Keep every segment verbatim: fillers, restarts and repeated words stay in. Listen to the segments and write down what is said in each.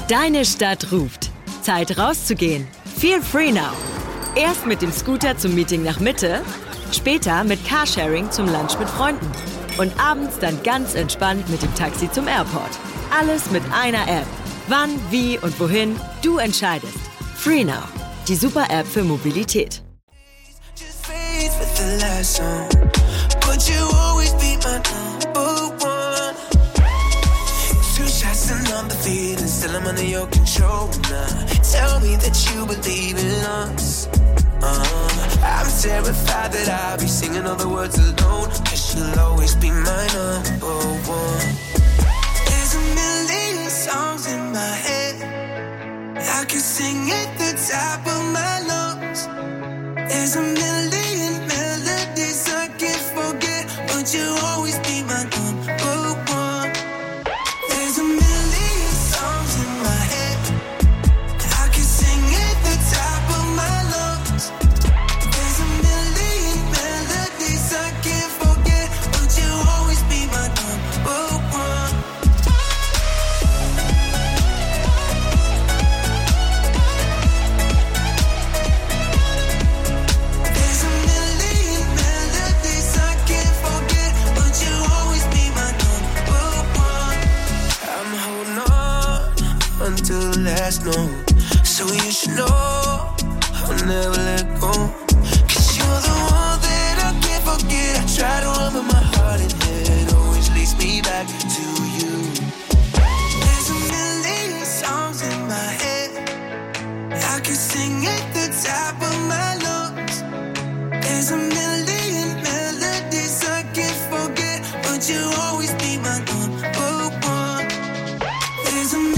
Deine Stadt ruft. Zeit rauszugehen. Feel free now. Erst mit dem Scooter zum Meeting nach Mitte, später mit Carsharing zum Lunch mit Freunden und abends dann ganz entspannt mit dem Taxi zum Airport. Alles mit einer App. Wann, wie und wohin, du entscheidest. Free Now. Die super App für Mobilität. Still I'm under your control now. Tell me that you believe in us. uh, I'm terrified that I'll be singing all the words alone, 'cause you'll always be my number one. There's a million songs in my head, I can sing at the top of my lungs. There's a million melodies I can't forget, but you'll always be my number one. There's a million no, so you should know I'll never let go, 'cause you're the one that I can't forget. I try to run, but my heart and head always leads me back to you. There's a million songs in my head, I can sing at the top of my lungs. There's a million melodies I can't forget, but you'll always be my number one. There's a million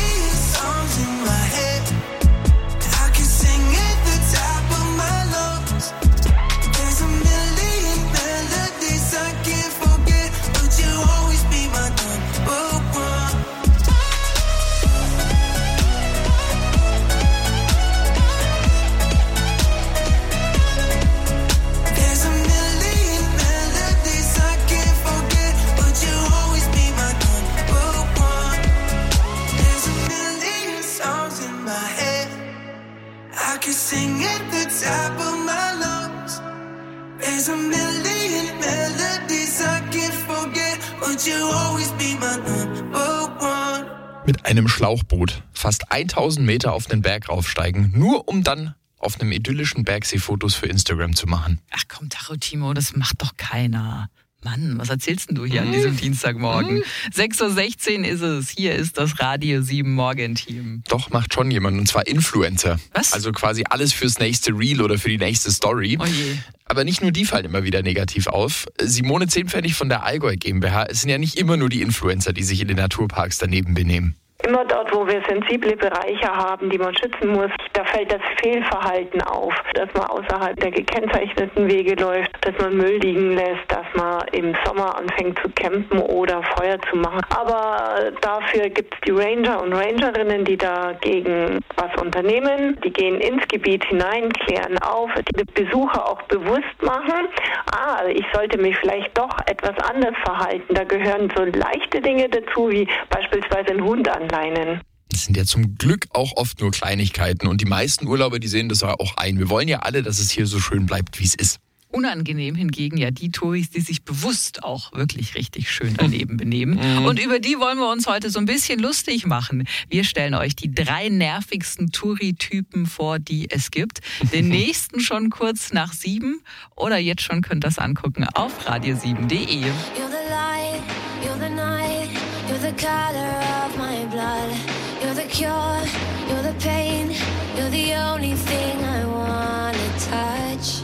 mit einem Schlauchboot fast tausend Meter auf den Berg raufsteigen, nur um dann auf einem idyllischen Bergsee Fotos für Instagram zu machen. Ach komm, Tacho Timo, das macht doch keiner. Mann, was erzählst denn du hier an diesem Dienstagmorgen? sechs Uhr sechzehn ist es. Hier ist das Radio sieben Morgenteam. Doch, macht schon jemand, und zwar Influencer. Was? Also quasi alles fürs nächste Reel oder für die nächste Story. Oh je. Aber nicht nur die fallen immer wieder negativ auf. Simone Zehnpfennig von der Allgäu GmbH, es sind ja nicht immer nur die Influencer, die sich in den Naturparks daneben benehmen. Immer dort, wo wir sensible Bereiche haben, die man schützen muss, da fällt das Fehlverhalten auf, dass man außerhalb der gekennzeichneten Wege läuft, dass man Müll liegen lässt, dass man im Sommer anfängt zu campen oder Feuer zu machen. Aber dafür gibt es die Ranger und Rangerinnen, die dagegen was unternehmen. Die gehen ins Gebiet hinein, klären auf, die Besucher auch bewusst machen, ah, ich sollte mich vielleicht doch etwas anders verhalten. Da gehören so leichte Dinge dazu, wie beispielsweise ein Hund anleiten. Das sind ja zum Glück auch oft nur Kleinigkeiten, und die meisten Urlauber, die sehen das auch ein. Wir wollen ja alle, dass es hier so schön bleibt, wie es ist. Unangenehm hingegen ja die Touris, die sich bewusst auch wirklich richtig schön daneben benehmen. Mhm. Und über die wollen wir uns heute so ein bisschen lustig machen. Wir stellen euch die drei nervigsten Touri-Typen vor, die es gibt. Den nächsten schon kurz nach sieben oder jetzt schon könnt ihr das angucken auf radio sieben punkt de. You're the light, you're the night, you're the color of my blood. You're the cure, you're the pain, you're the only thing I wanna touch.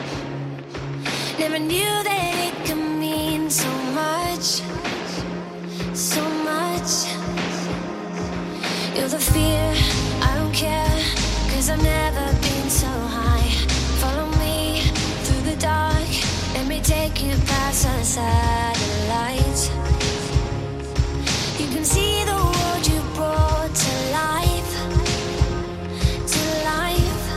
Never knew that it could mean so much, so much. You're the fear, I don't care, 'cause I've never been so high. Follow me through the dark, let me take you past the satellites. You can see the world you brought to life, to life.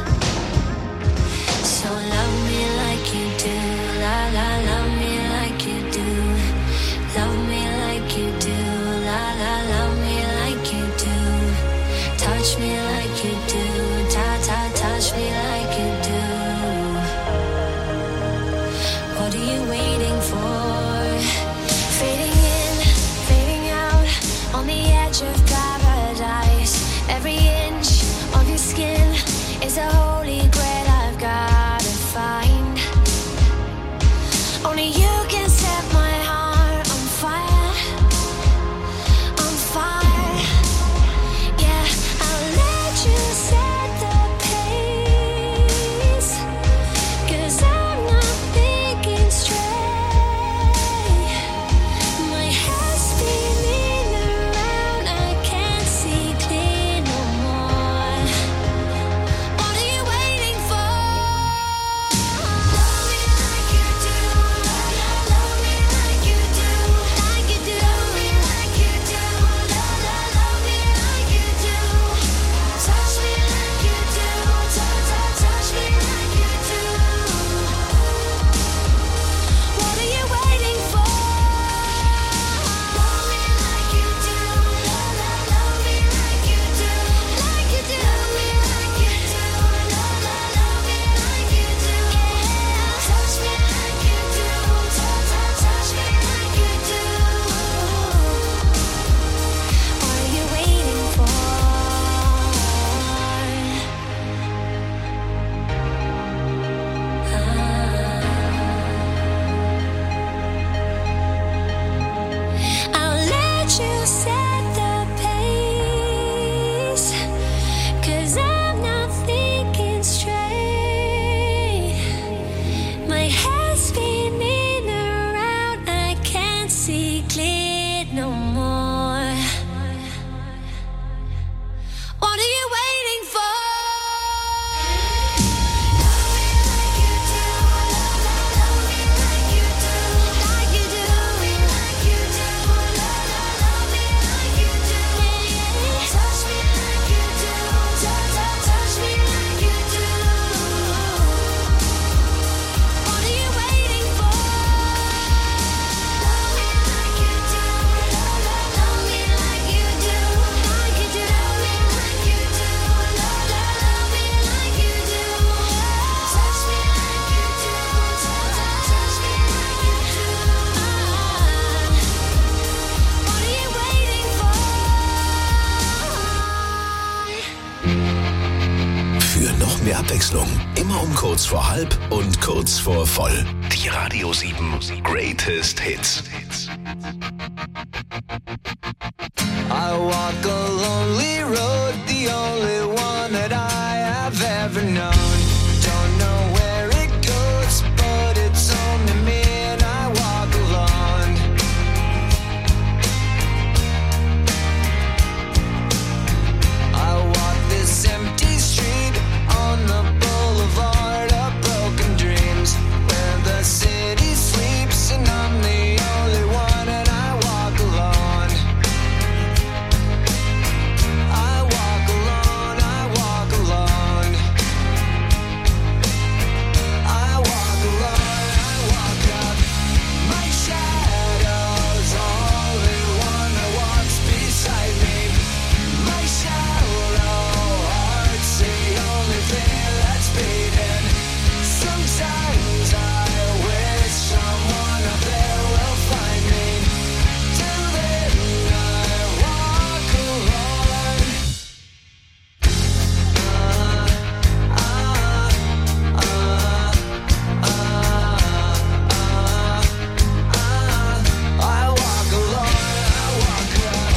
So love me like you do, la la, love me like you do. Love me like you do, la la, love me like you do. touch me like you do. Ta ta touch me like you do. What are you waiting for? Fading in, fading out, on the edge of paradise. Every inch of your skin is a holy grail I've gotta find. Only you can set my heart on fire, on fire. Yeah, I'll let you set the pace, 'cause I'm not thinking straight. My head's spinning around, I can't see clear no more. What are you waiting for? Love me like you do, love me like you do, like you do, love me like you do, love, love, love me like you do, touch me like you do, touch, touch, touch me like you do. What are you waiting for? Love me like you do, love, love, love me like you do, like you do, love me like you do, love, love, love me like you do, yeah, touch me like you do, touch, touch, touch me like you do. What are you waiting for? I'll let you set the pace, 'cause I'm not thinking straight. My head's spinning around, I can't see clear no more. What are you waiting for? Love me like you do, love, love, love me like you do, like you do, love me like you do, love, love, love me like you do, yeah, touch me like you do, touch, touch, touch me like you do. What are you waiting for? Love me like you do, love, love, love me like you do, like you do, love me like you do, love, love, love me like you do, touch me like you do, touch, touch, touch me like you do. What are you waiting for? Für noch mehr Abwechslung, immer um kurz vor halb und kurz vor voll. Die Radio sieben Greatest Hits. I walk a lonely road, the only one that I have ever known. Don't know where it goes, but it's only me and I walk alone. I walk this empty street on the boulevard of broken dreams, where the city sleeps and I'm the only one and I walk alone. I walk alone, I walk alone. I walk alone, I walk up. My shadow's only one that walks beside me. My shallow heart's the only thing that's beating. Sometimes I wish someone up there will find me. Till then I walk alone. Uh, uh, uh, uh, uh, I walk alone, I walk alone.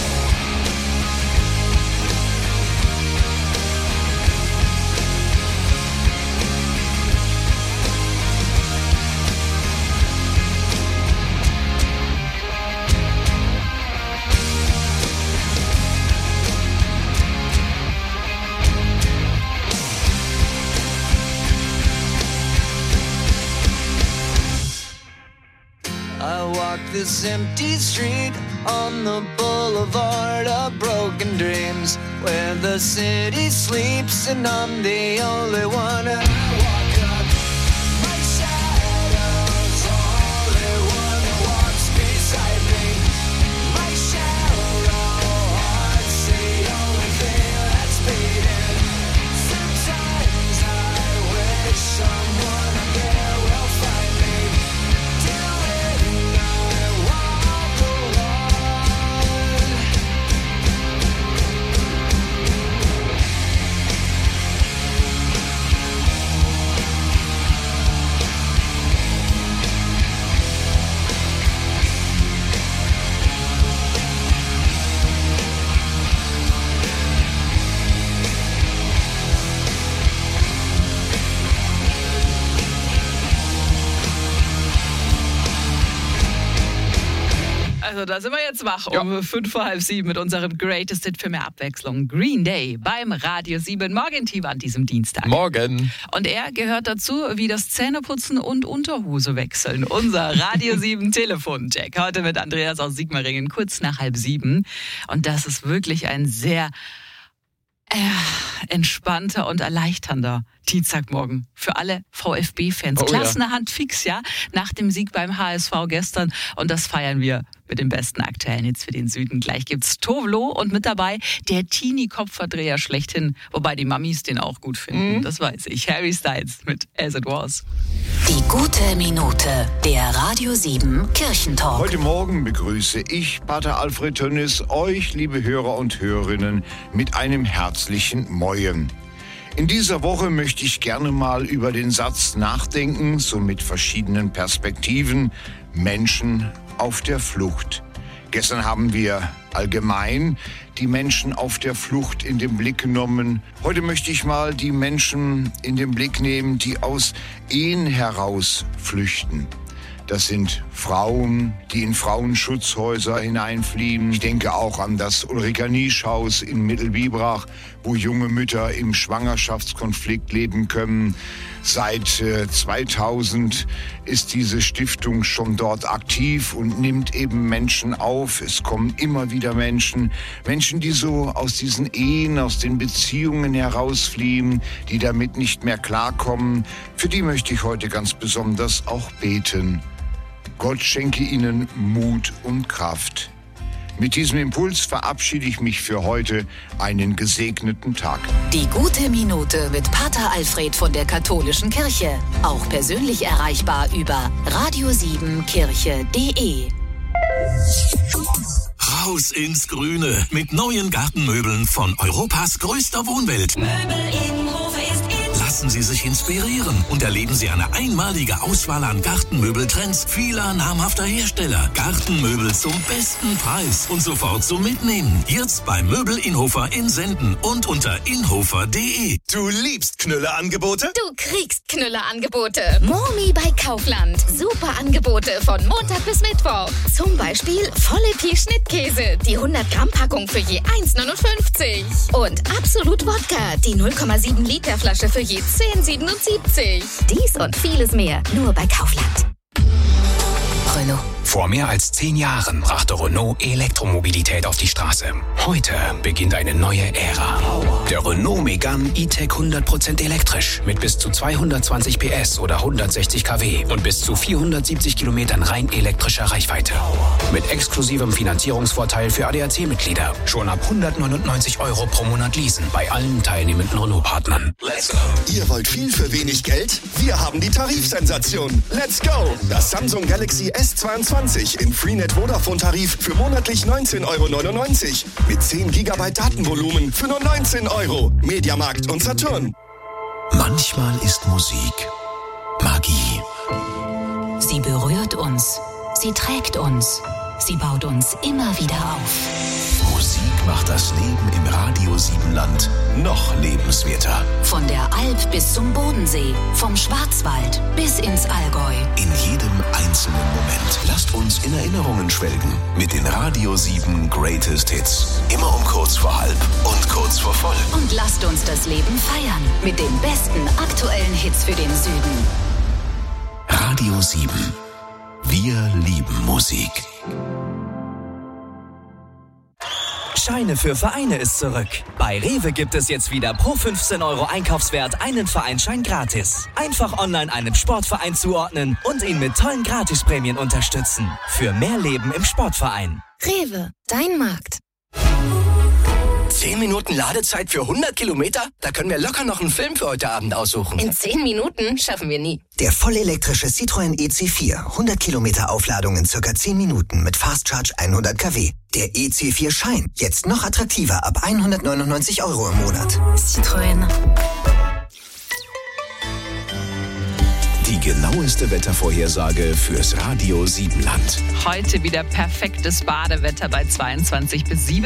I walk this empty street on the boulevard of broken dreams, where the city sleeps and I'm the only one. And I walk up. My shadow's only one that walks beside me. My shallow heart's the only thing that's been. Also da sind wir jetzt wach ja. um fünf vor halb sieben mit unserem Greatest Hit für mehr Abwechslung. Green Day beim Radio sieben Morgenteam an diesem Dienstag. Morgen. Und er gehört dazu wie das Zähneputzen und Unterhose wechseln. Unser Radio sieben Telefoncheck. Heute mit Andreas aus Sigmaringen kurz nach halb sieben. Und das ist wirklich ein sehr äh, entspannter und erleichternder Dienstagmorgen für alle VfB-Fans. Oh, Klassenerhand ja. fix, ja, nach dem Sieg beim H S V gestern. Und das feiern wir mit dem besten aktuellen Hits für den Süden. Gleich gibt's Tovlo und mit dabei der Teenie-Kopfverdreher schlechthin. Wobei die Mamis den auch gut finden, mhm. das weiß ich. Harry Styles mit As It Was. Die gute Minute, der Radio sieben Kirchentalk. Heute Morgen begrüße ich, Pater Alfred Tönnis, euch, liebe Hörer und Hörerinnen, mit einem herzlichen Moin. In dieser Woche möchte ich gerne mal über den Satz nachdenken, so mit verschiedenen Perspektiven. Menschen auf der Flucht. Gestern haben wir allgemein die Menschen auf der Flucht in den Blick genommen. Heute möchte ich mal die Menschen in den Blick nehmen, die aus Ehen heraus flüchten. Das sind Frauen, die in Frauenschutzhäuser hineinfliehen. Ich denke auch an das Ulrika-Niesch-Haus in Mittelbibrach, wo junge Mütter im Schwangerschaftskonflikt leben können. Seit äh, zweitausend ist diese Stiftung schon dort aktiv und nimmt eben Menschen auf. Es kommen immer wieder Menschen, Menschen, die so aus diesen Ehen, aus den Beziehungen herausfliehen, die damit nicht mehr klarkommen. Für die möchte ich heute ganz besonders auch beten. Gott schenke ihnen Mut und Kraft. Mit diesem Impuls verabschiede ich mich für heute. Einen gesegneten Tag. Die gute Minute mit Pater Alfred von der Katholischen Kirche. Auch persönlich erreichbar über radio sieben kirche punkt de. Raus ins Grüne mit neuen Gartenmöbeln von Europas größter Wohnwelt. Möbel-Innenhof ist in. Lassen Sie sich inspirieren und erleben Sie eine einmalige Auswahl an Gartenmöbeltrends vieler namhafter Hersteller. Gartenmöbel zum besten Preis und sofort zum Mitnehmen. Jetzt bei Möbel Inhofer in Senden und unter inhofer punkt de. Du liebst Knüller-Angebote? Du kriegst Knüller-Angebote. Momi bei Kaufland. Super Angebote von Montag bis Mittwoch. Zum Beispiel volle Pi-Schnittkäse. Die hundert Gramm Packung für je eins neunundfünfzig. Und Absolut Wodka. Die null Komma sieben Liter Flasche für je zehn siebenundsiebzig. Dies und vieles mehr nur bei Kaufland. Renault. Vor mehr als zehn Jahren brachte Renault Elektromobilität auf die Straße. Heute beginnt eine neue Ära. Der Renault Megane E-Tech hundert Prozent elektrisch mit bis zu zweihundertzwanzig P S oder hundertsechzig Kilowatt und bis zu vierhundertsiebzig Kilometern rein elektrischer Reichweite. Mit exklusivem Finanzierungsvorteil für A D A C-Mitglieder. Schon ab hundertneunundneunzig Euro pro Monat leasen bei allen teilnehmenden Renault-Partnern. Let's go! Ihr wollt viel für wenig Geld? Wir haben die Tarifsensation. Let's go! Das Samsung Galaxy S zweiundzwanzig im Freenet-Vodafone-Tarif für monatlich neunzehn Euro neunundneunzig. Mit zehn Gigabyte Datenvolumen für nur neunzehn Euro. Mediamarkt und Saturn. Manchmal ist Musik Magie. Sie berührt uns. Sie trägt uns. Sie baut uns immer wieder auf. Musik macht das Leben im Radio sieben Land noch lebenswerter. Von der Alp bis zum Bodensee, vom Schwarzwald bis ins Allgäu. In jedem einzelnen Moment. Lasst uns in Erinnerungen schwelgen mit den Radio sieben Greatest Hits. Immer um kurz vor halb und kurz vor voll. Und lasst uns das Leben feiern mit den besten aktuellen Hits für den Süden. Radio sieben. Wir lieben Musik. Scheine für Vereine ist zurück. Bei Rewe gibt es jetzt wieder pro fünfzehn Euro Einkaufswert einen Vereinsschein gratis. Einfach online einen Sportverein zuordnen und ihn mit tollen Gratisprämien unterstützen. Für mehr Leben im Sportverein. Rewe, dein Markt. zehn Minuten Ladezeit für hundert Kilometer? Da können wir locker noch einen Film für heute Abend aussuchen. In zehn Minuten schaffen wir nie. Der vollelektrische Citroën E C vier. hundert Kilometer Aufladung in circa zehn Minuten mit Fast Charge hundert Kilowatt. Der E C vier Shine. Jetzt noch attraktiver ab hundertneunundneunzig Euro im Monat. Citroën. Die genaueste Wettervorhersage fürs Radio sieben Land. Heute wieder perfektes Badewetter bei zweiundzwanzig bis siebenundzwanzig.